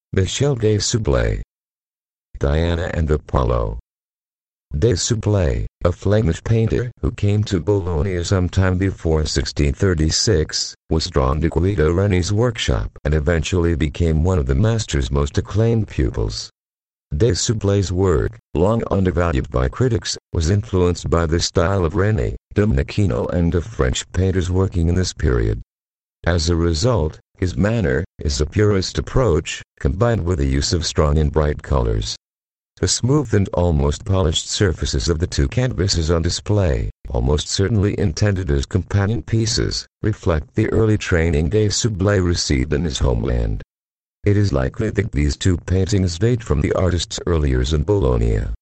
Michel de Soublé. Diana and Apollo. De Soublé, a Flemish painter who came to Bologna sometime before 1636, was drawn to Guido Reni's workshop and eventually became one of the master's most acclaimed pupils. De Soublé's work, long undervalued by critics, was influenced by the style of Reni, Domenichino and of French painters working in this period. As a result, his manner is a purist approach, combined with the use of strong and bright colors. The smooth and almost polished surfaces of the two canvases on display, almost certainly intended as companion pieces, reflect the early training de Soublé received in his homeland. It is likely that these two paintings date from the artist's early years in Bologna.